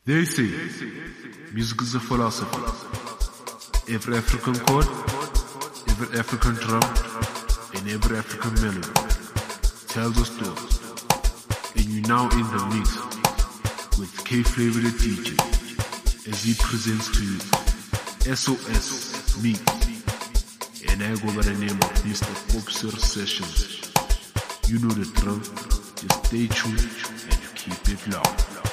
They say music is a philosophy. Every African chord, every African drum, and every African melody tells a story. And you're now in the mix with K-Flavor the DJ as he presents to you SOS Mix. And I go by the name of Mr. Popsir Sessions. You know the drill, just stay tuned and keep it loud.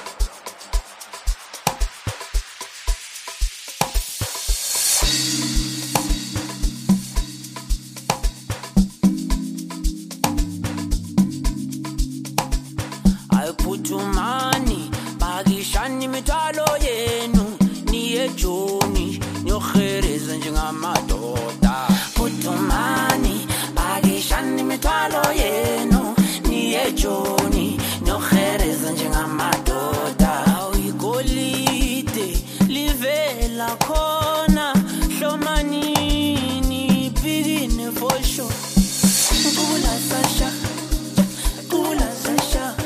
Putumani, bagishani mitalo yenu, niye joni, nyohereza njengamadoda. Putumani, bagishani mitalo yenu, niye joni, nyohereza njengamadoda. Awigolide, livela kona, shomanini, bigine for sure. Kula Sasha, Kula Sasha.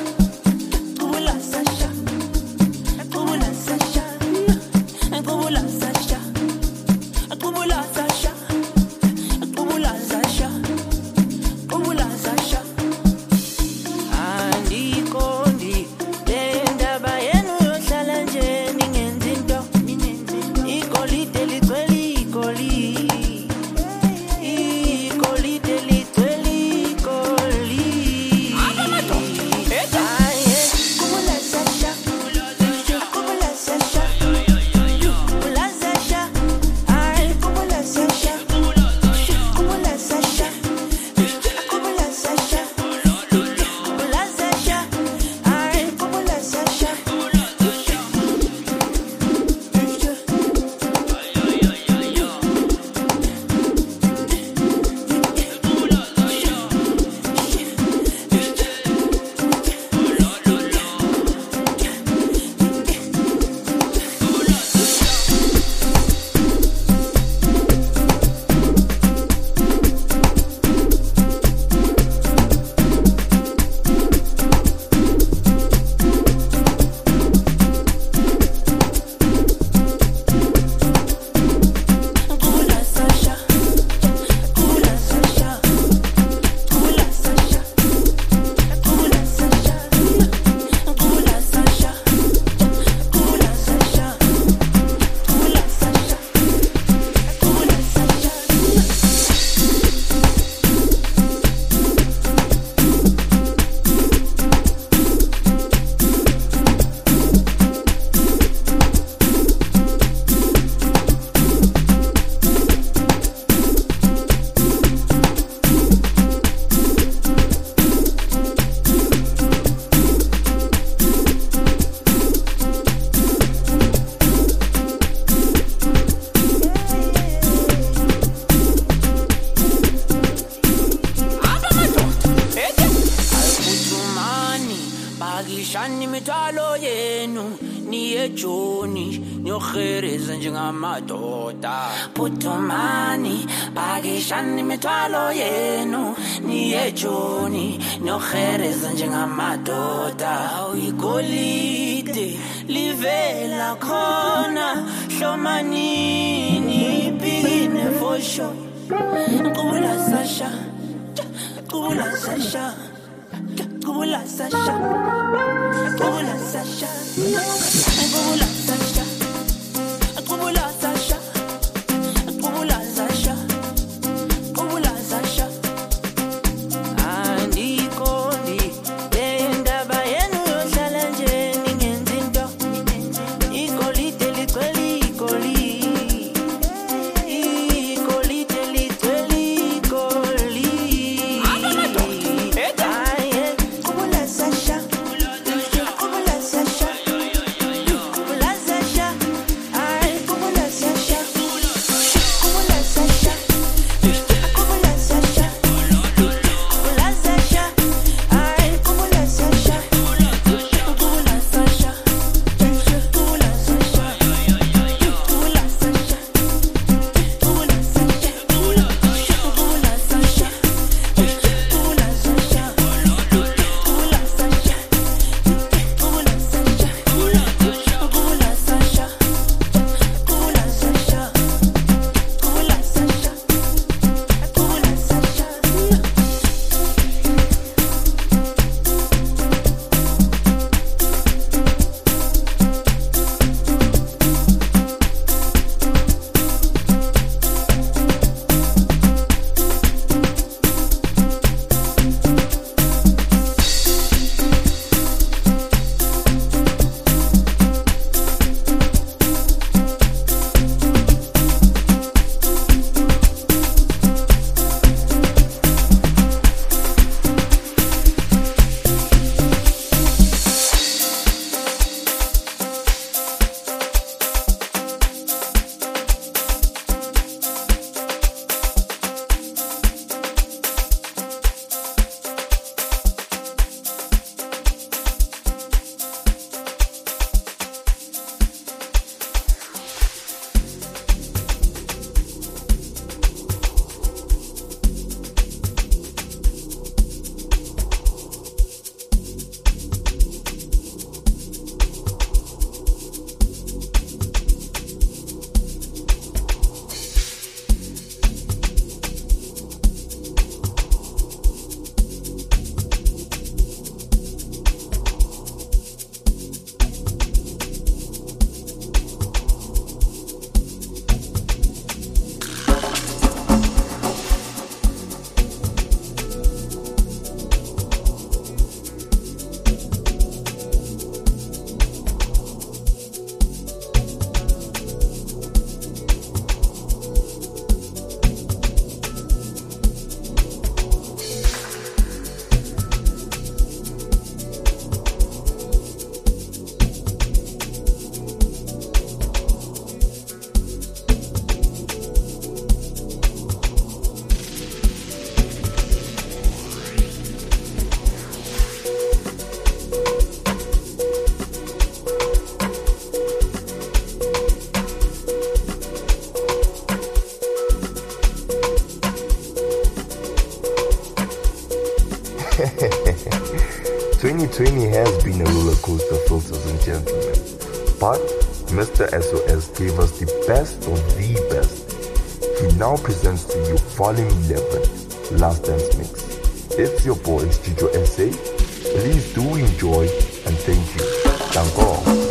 Bagishani mitalo yenu, niye joni, nyohereza njengamadoda. Putumani, bagishani mitalo yenu, niye joni, nyohereza njengamadoda. Awigolide, livela kona, shomanini, bigine for sure. Kula Sasha, Kula Sasha. Kula Sasha, Kula Sasha, Kula Sasha, Kula Sasha, Kula Sasha, Kula Sasha. Andikoni, endaba yenu yohlala nje ningenzinto. Igolide ligcwele igoli. Igolide ligcwele igoli. Kula Sasha, Kula Sasha, coaster filters and gentlemen. But Mr. SOS gave us the best of the best. He now presents to you Volume 11, Last Dance Mix. It's your boy, Studio SA. Please do enjoy and thank you. Danko.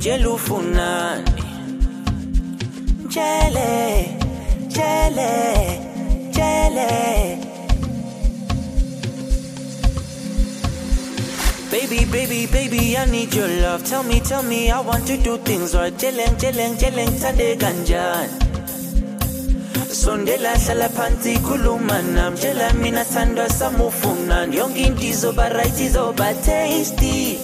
ngitshela ufunani tshele Baby, I need your love. Tell me, I want to do things right. Jeleng, tande kanjani. Sondela hlala phansi khuluma nami. Tshela mina thandwa sami ufunani. Yonke into izoba right, izoba tasty.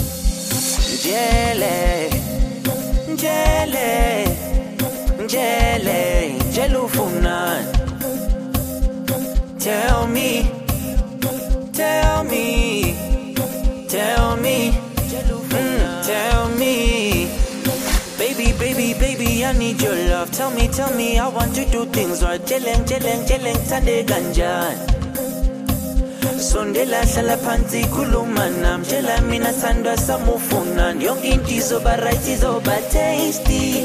Tshela ufunani. Tell me. Tell me, baby, I need your love. Tell me, I want to do things right. Jeleng, tande kanjani. Sondela hlala phansi khuluma nami. Tshela mina thandwa sami ufunani. Yonke into izoba right, izoba tasty.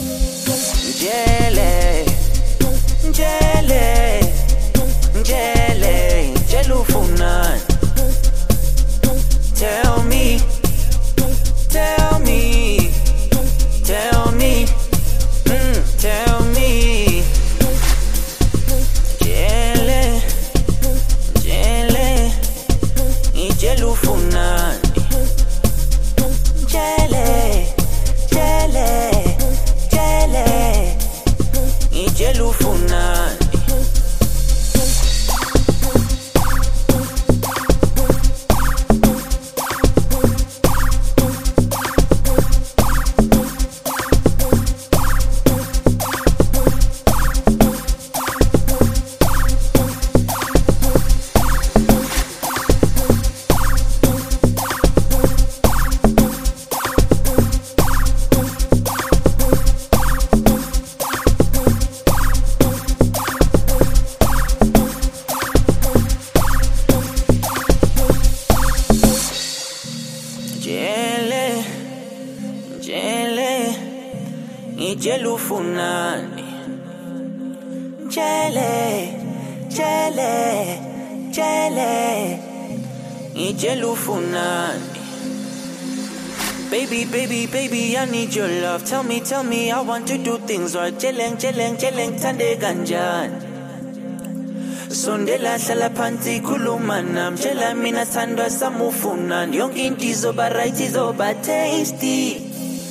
Tshela ufunani. Tell me, ngitshela ufunani. Ngitshela ufunani. Ngitshela ufunani. Ngitshela ufunani. Baby, I need your love. Tell me, I want to do things right. Jeleng, tande kanjani. Sondela hlala phansi khuluma nami. Tshela mina thandwa sami ufunani. Yonke into izoba right, izoba tasty.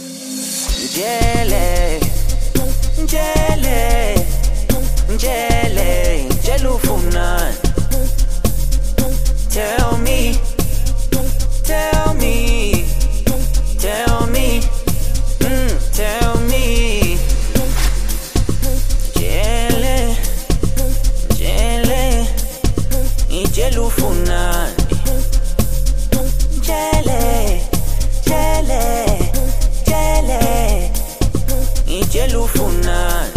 Tshela ufunani. Tell me. Tell me. Ngitshela ufunani. Ngitshela ufunani.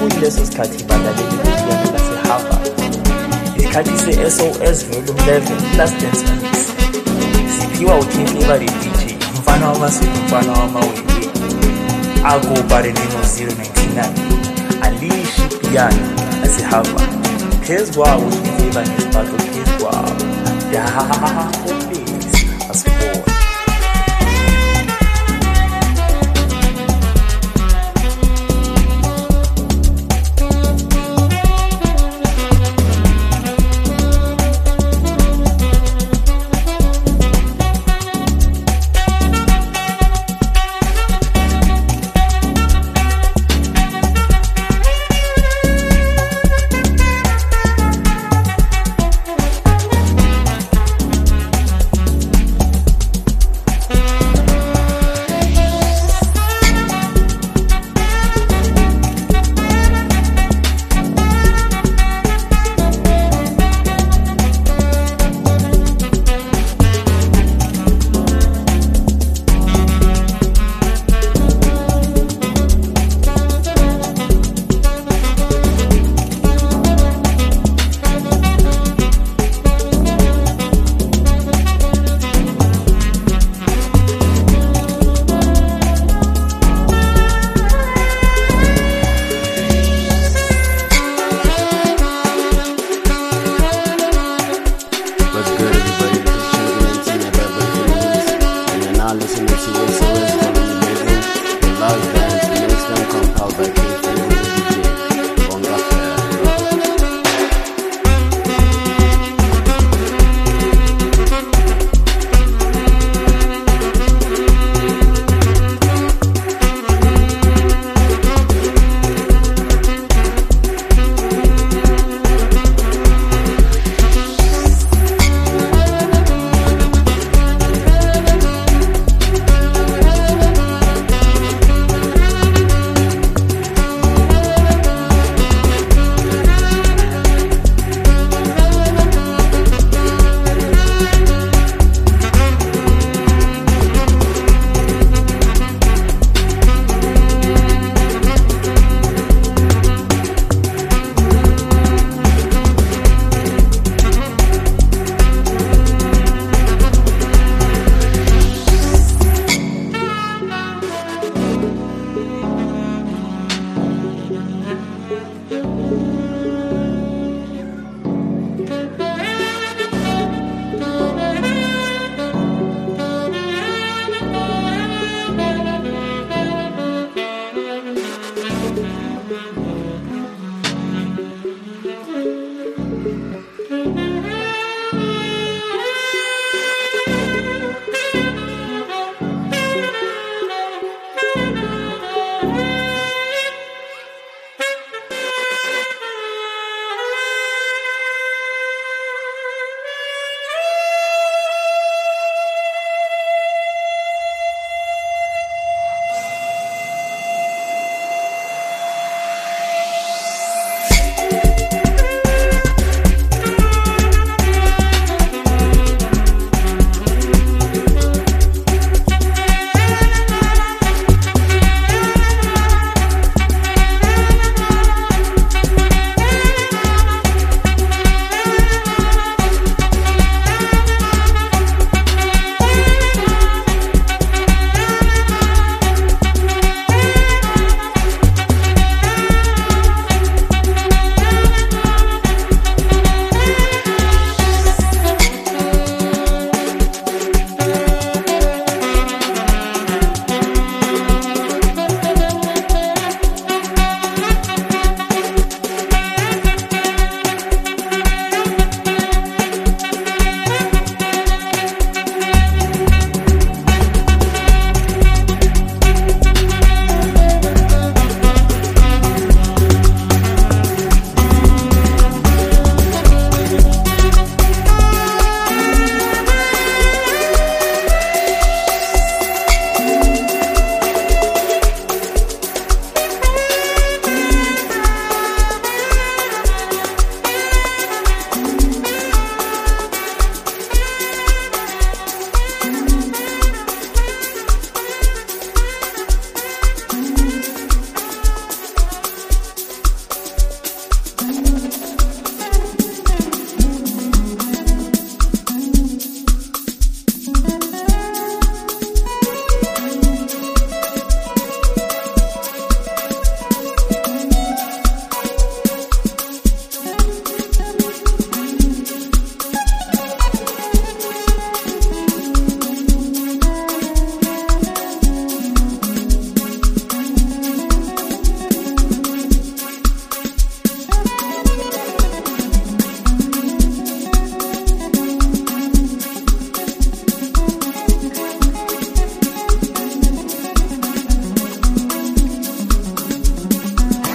kuyileso sikhathi balaleli bepiyano laseHarvard. Isikhathi se-SOS Volume 11 Last Dance Mix siphiwa uKing Favorite DJ mfana wamaswidi mfana wamawele akubarelino 099 alishi piano laseHarvard. Phezu kwawo uKing Favor nesibhato phezu kwawo please asibone.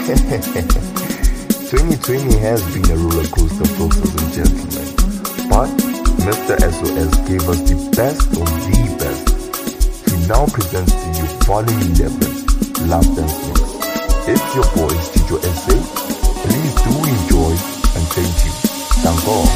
2020 has been a roller coaster, folks and gentlemen. But Mr. SOS gave us the best of the best. He now presents to you Volume 11, Last Dance Mix. It's your boys, Chicho SA. Please do enjoy and thank you. Thank God.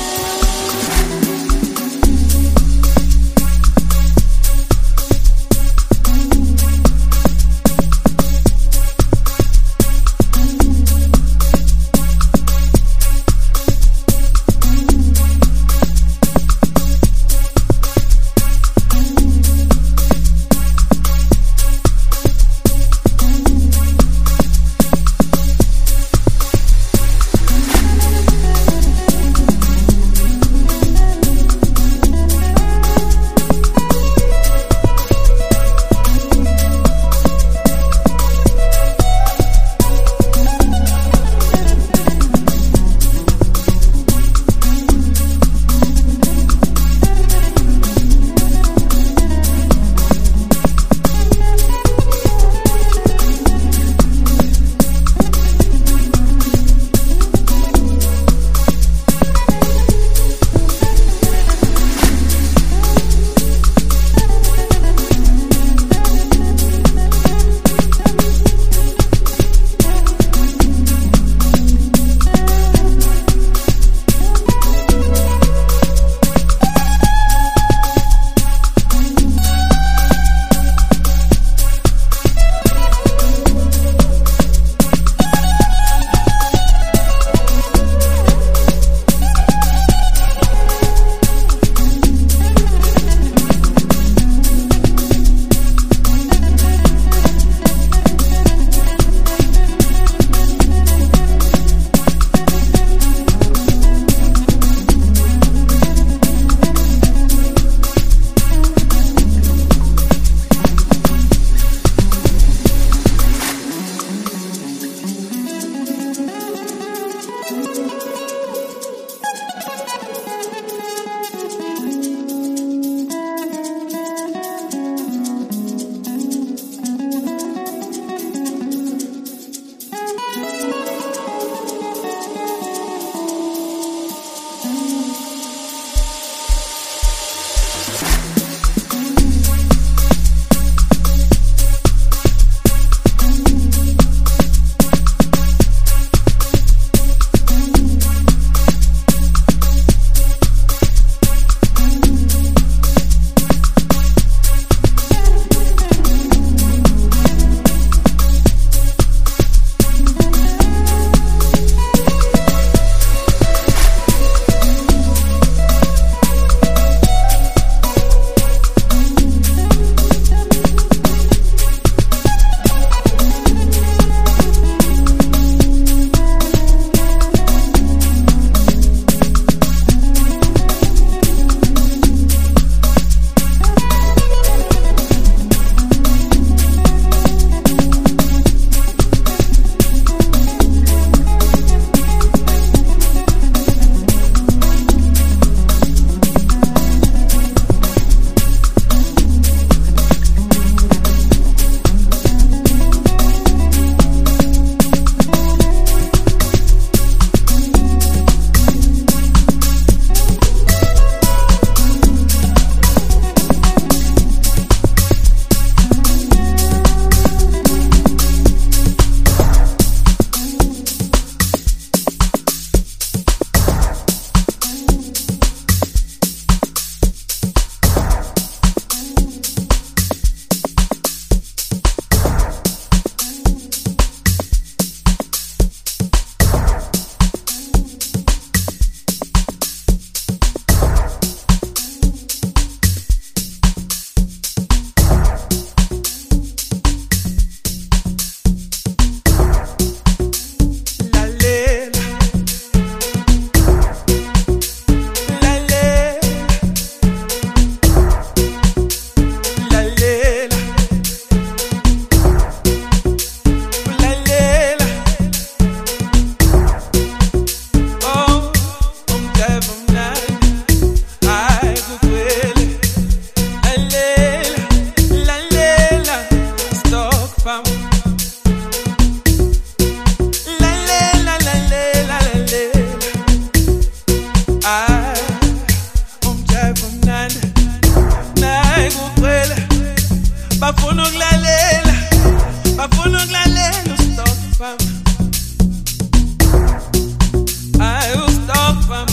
fam.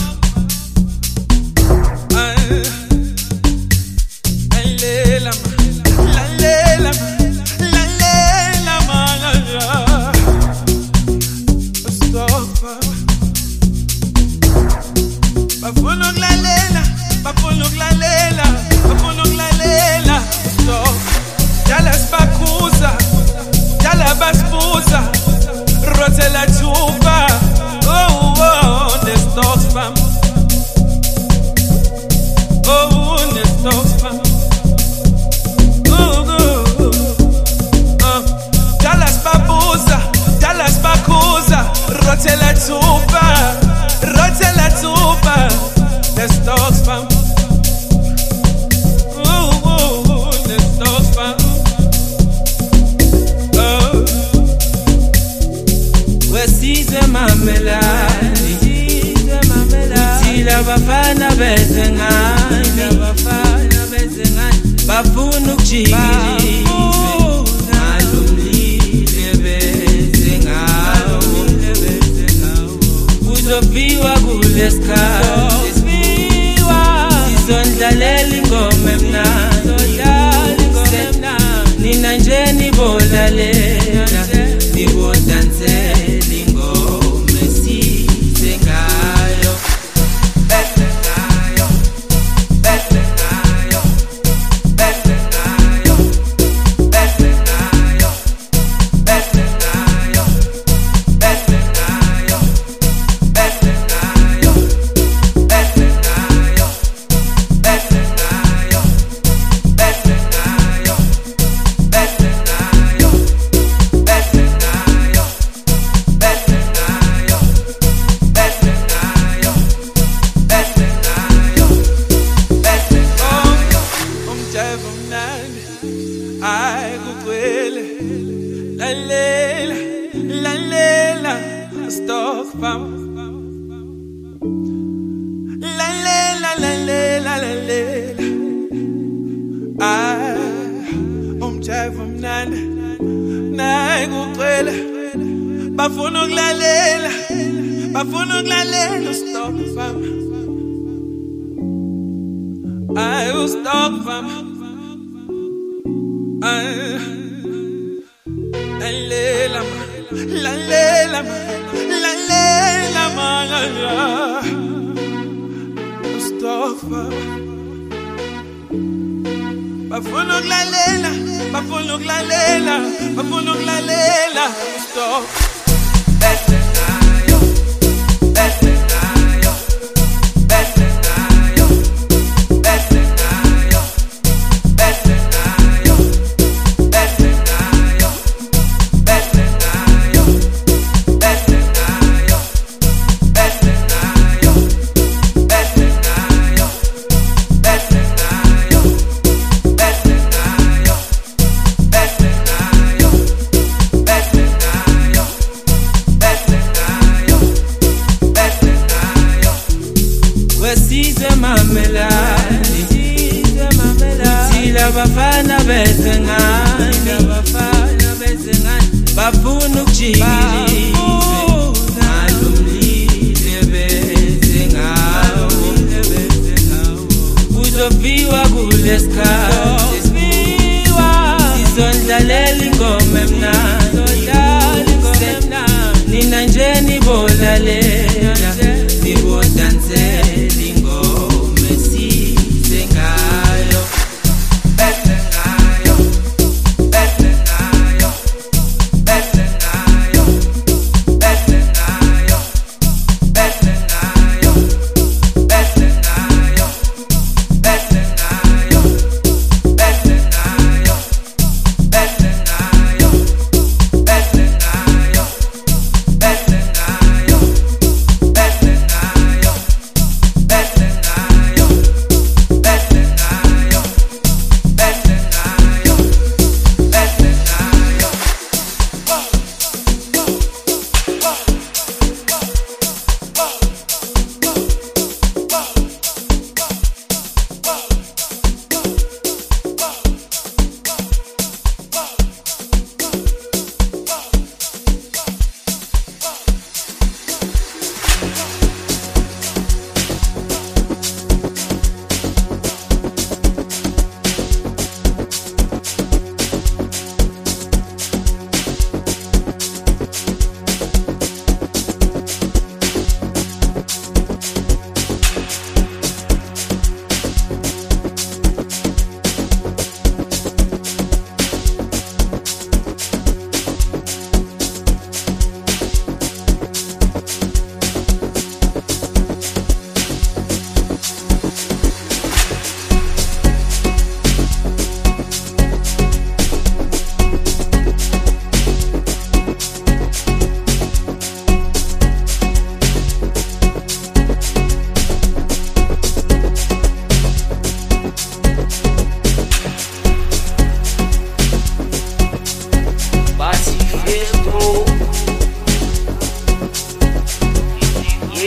Bafana bezengani bafuna ukujikisa ngalomlile bezengawo uzofiwa kulesikhathi sizondlalela ingoma emnandi nina nje nibolalela nibodansela ingoma esize ngayo. Bafuna ukulalela stop fam. I will stop fam. La stop fam. Bafuna ukulalela stop. Bafana bezengani bafuna ukujikisa ngalomlile bezengawo uzofiwa kulesikhathi sizondlalela ingoma emnandi nina nje nibolalela nibodansela ingoma esize ngayo. Better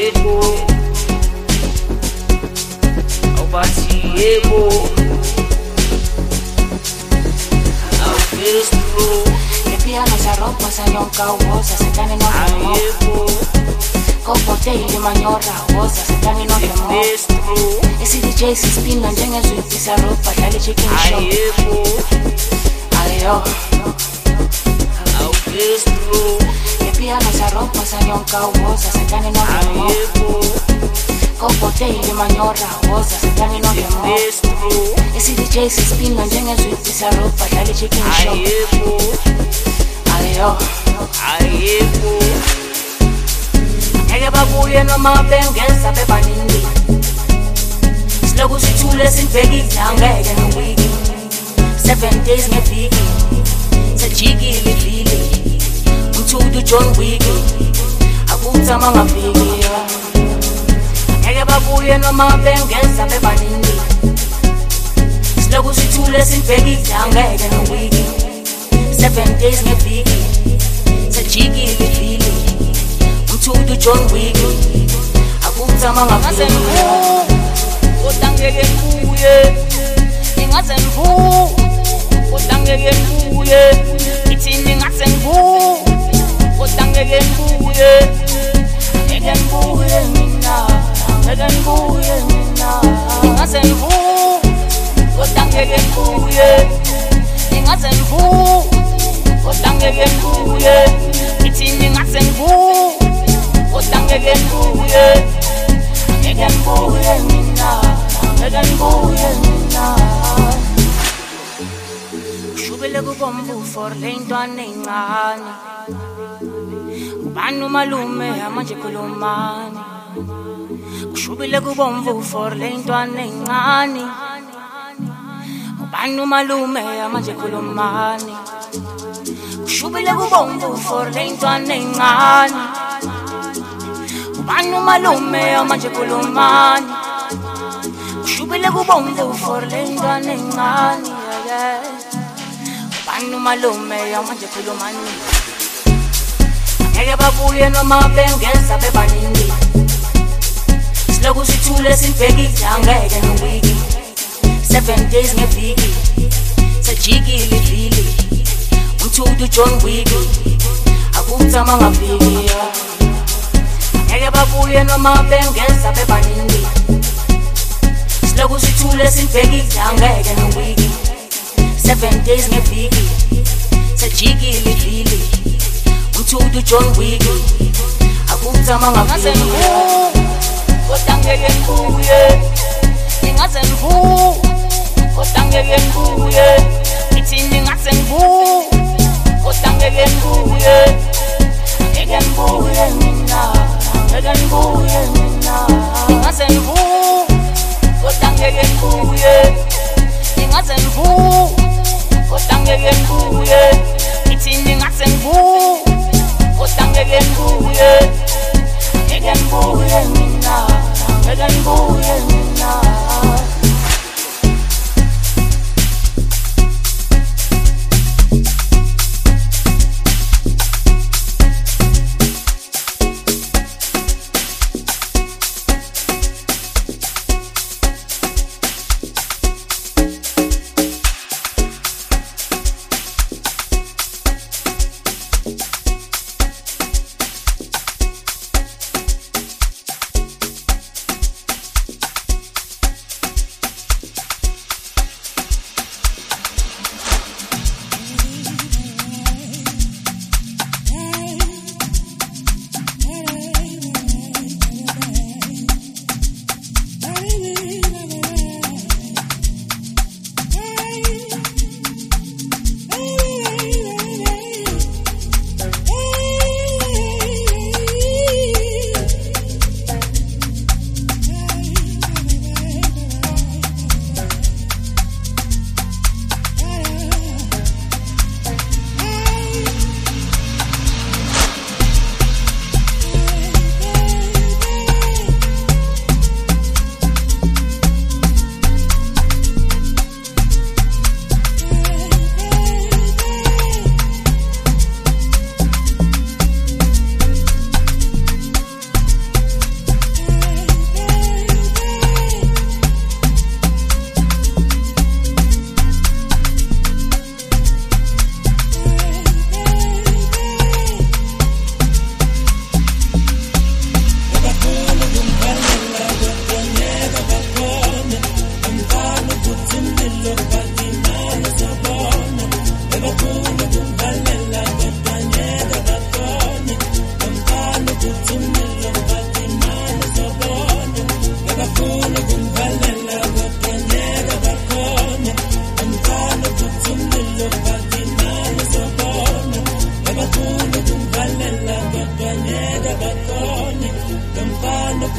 yebo awubathi yebo awufestro piano sa ropa sa nyonka wosa sa tani no yebo kopote ile manyora wosa sa tani no festro esi DJ si spin njenge zwiti sa ropa dale chicken show yebo ayo awufestro piano sa ropa sa nyonka wosa sa tani no yebo kopote ile manyora wosa sa tani no festro esi DJ si spin njenge zwiti sa ropa dale chicken show yebo ayo ngeke babuye noma bengeza bebaningi siloku sithule sibhekile angeke nowiki 7 days ngeviki sajikile ivili umthudu John Wick akuthama ngaviki ngeke babuye noma bengeza bebaningi siloku sithule sibhekile angeke nowiki 7 days ngeviki sajikile ivili umthudu John Wick akuthama ngaviki Ngeke ngibuye ingaze ngibu kodwa ngeke ngibuye ithini ngaze ngibu kodwa ngeke ngibuye mina ngeke ngibuye mina ingaze ngibu kodwa ngeke ngibuye ingaze ngibu kodwa ngeke ngibuye ithini ngaze ngibu kodwa ngeke ngibuye mina Shubele kubomvu for lentwane encane Ubani umalume manje khulumani Kushubele kubomvu for lentwane encane Ubani umalume manje khulumani Kushubele kubomvu for lentwane encane Ubani umalume manje khulumani Shubile kubomvu for lengane ngani Banu malume manje khulumani ngeke babuye noma bengeza bebaningi siloku sithule sibhekile angeke nowiki 7 days ngeviki sajikile ivili umthudu John Wick akuthama ngaviki ngeke babuye noma bengeza bebaningi siloku sithule sibhekile angeke nowiki 7 days ngeviki sajikile ivili umthudu John Wick akuthama ngaviki kodwa ngeke ngibuye ingaze ngibu kodwa ngeke ngibuye ithini ngaze ngibu kodwa ngeke ngibuye mina ngeke ngibuye mina ingaze ngibu kodwa ngeke ngibuye ingaze ngibu kodwa ngeke ngibuye ithini ngaze ngibu kodwa ngeke ngibuye mina ngeke ngibuye mina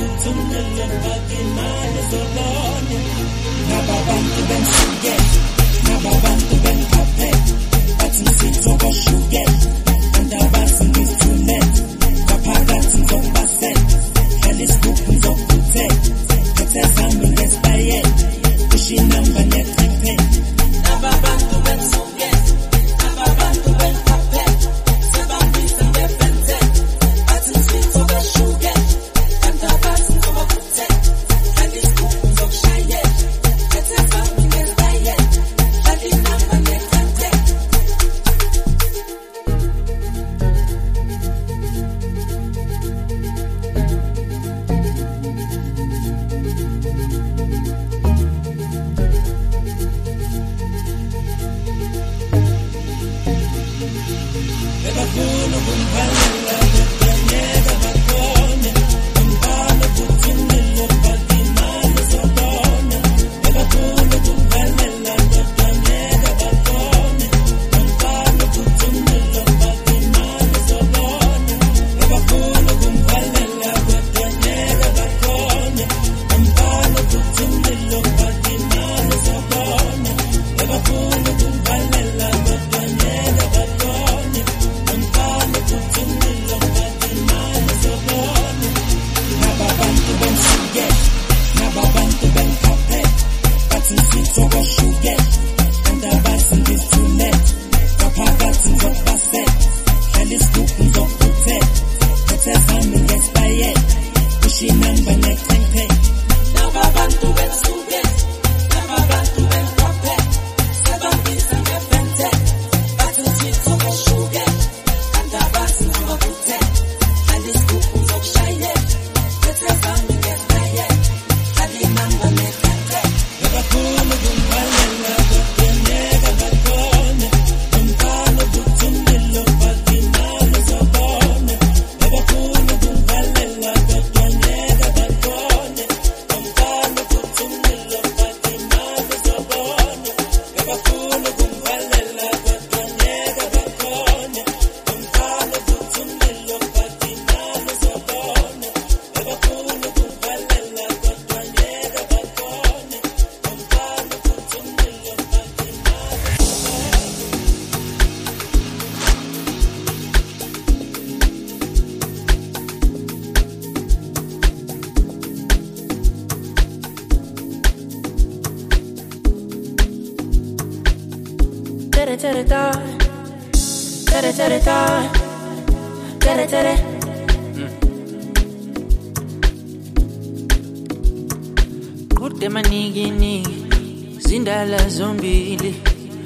Kude manigi nigi zindala zombili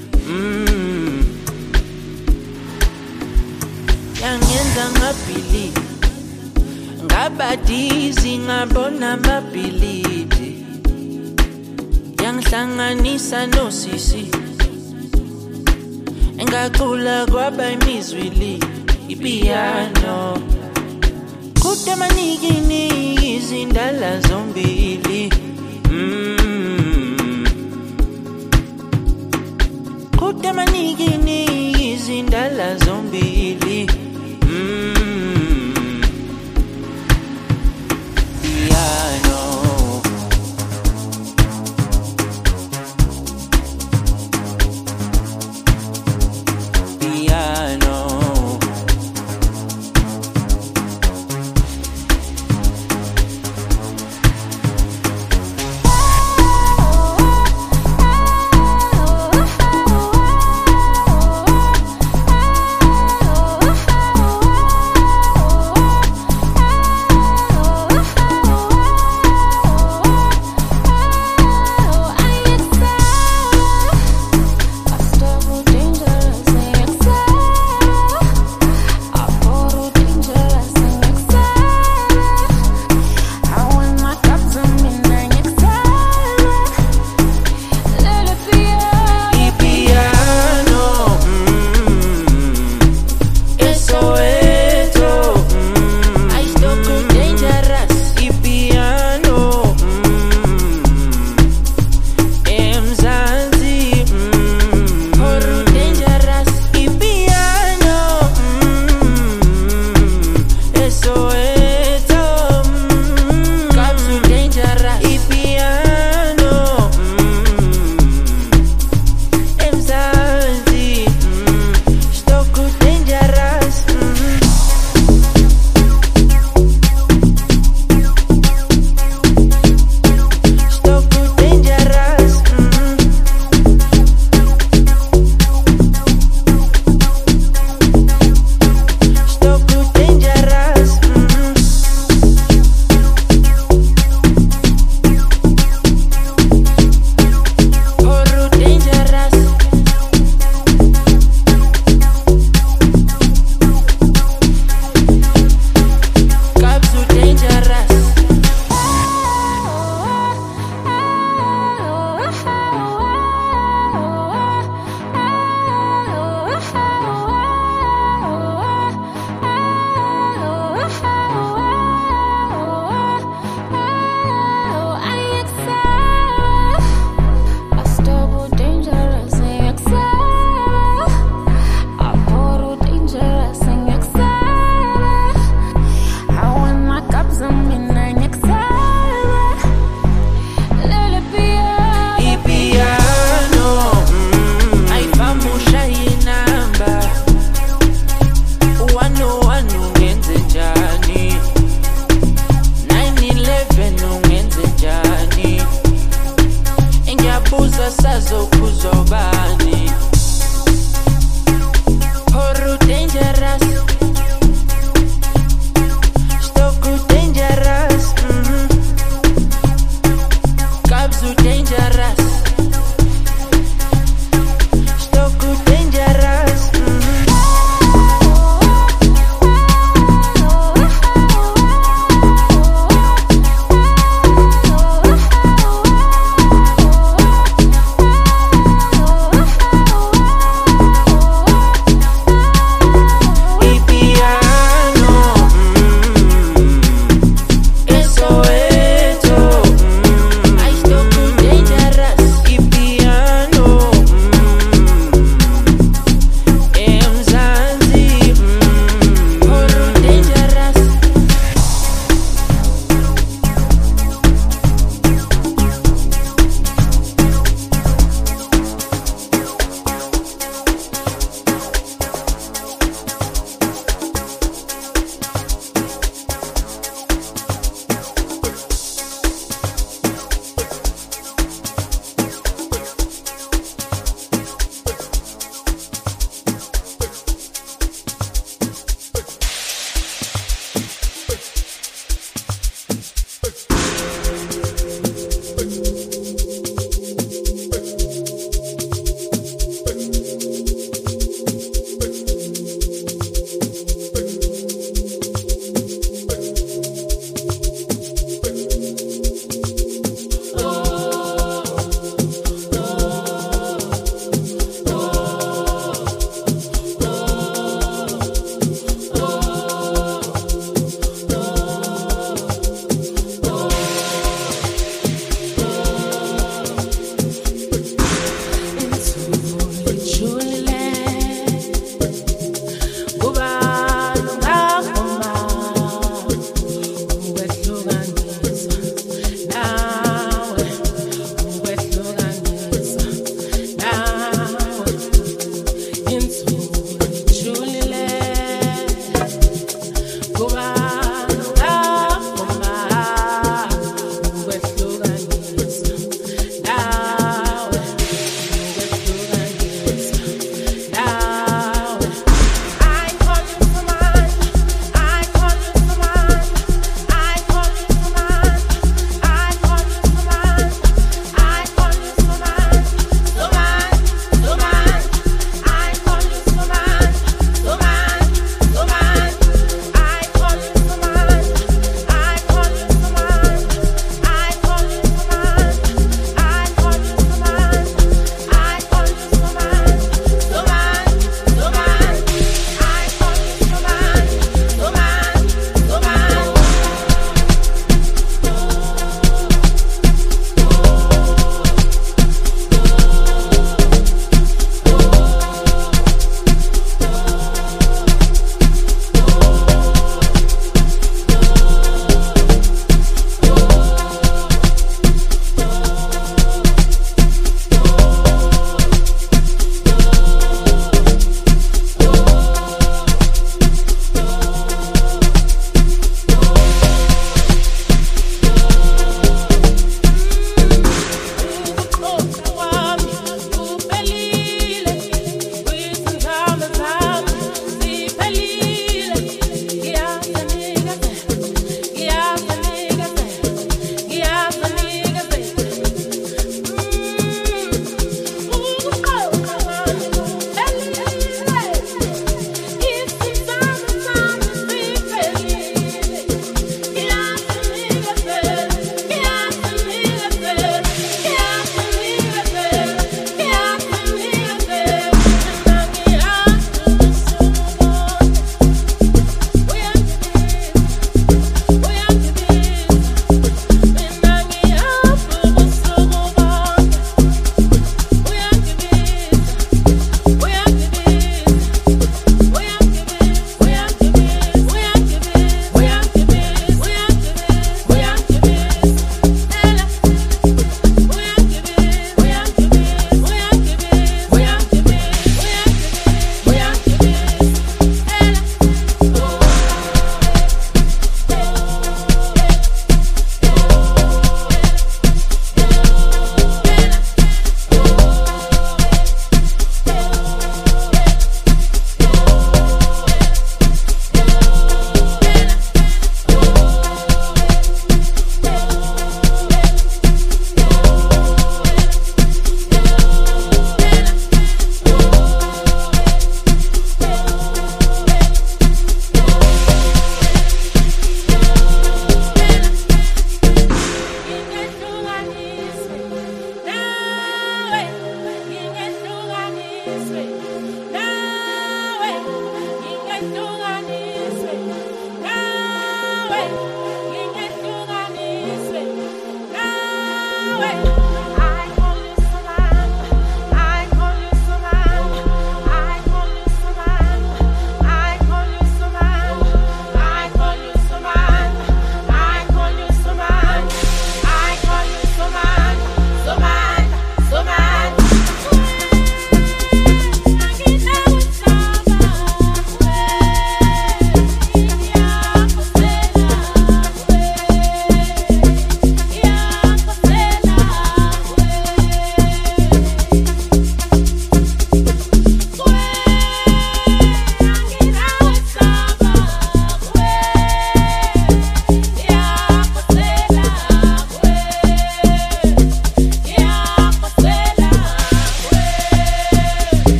yangenza ngabhili ngabadizi ngabona amabhilidi yangihlanganisa nosisi engacula kwaba imizwili ipiano kude manigi nigi izindala zombili kude manigi nigi izindala zombili piano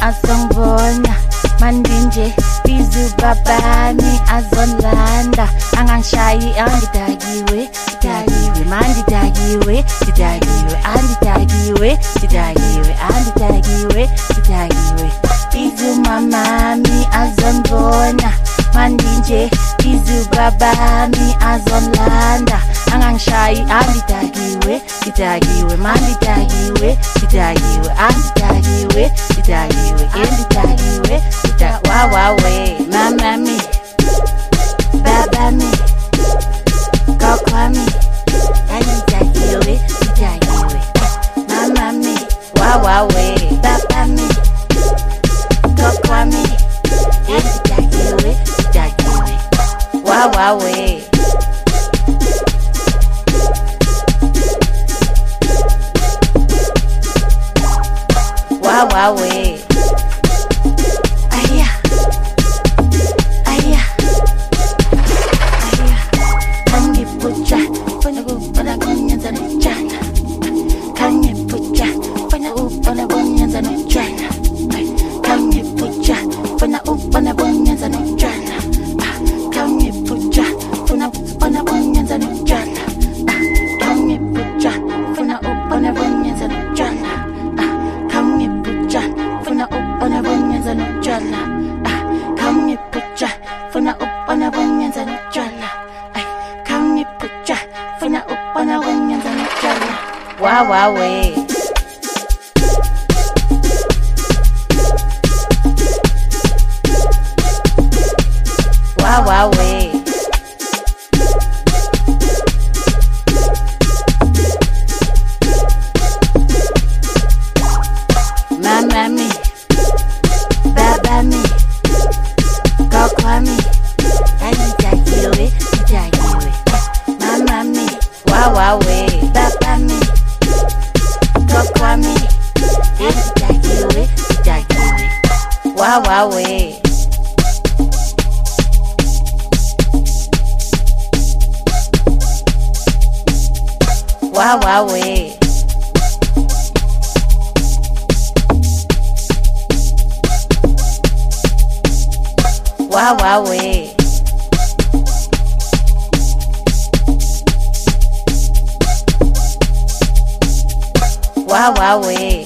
asongibona mandinje bizu babami azonlanda angangishayi angidakiwe dakiwe mandidakiwe didakiwe andidakiwe didakiwe andidakiwe didakiwe bizu mamami azonbona mandinje bizu babami azonlanda angangishayi andidakiwe didakiwe mandidakiwe didakiwe andidakiwe didakiwe endidakiwe wawawe mamami babami kokwami andidakiwe didakiwe mamami wawawe babami kokwami andidakiwe didakiwe wawawe wawawe aya aya aya kangipucha pana kunyanza nchana kangipucha pana kunyanza nchana kangipucha pana kunyanza nchana kangipucha pana kunyanza nchana kangipucha pana kunyanza nchana kangipucha pana kunyanza nchana kangipucha pana kunyanza nchana kangipucha pana kunyanza nchana wawawe wawawe mamami babami kokwami andidakiwe didakiwe mamami wawawe babami kokwami andidakiwe didakiwe wawawe wawawe wawawe wawawe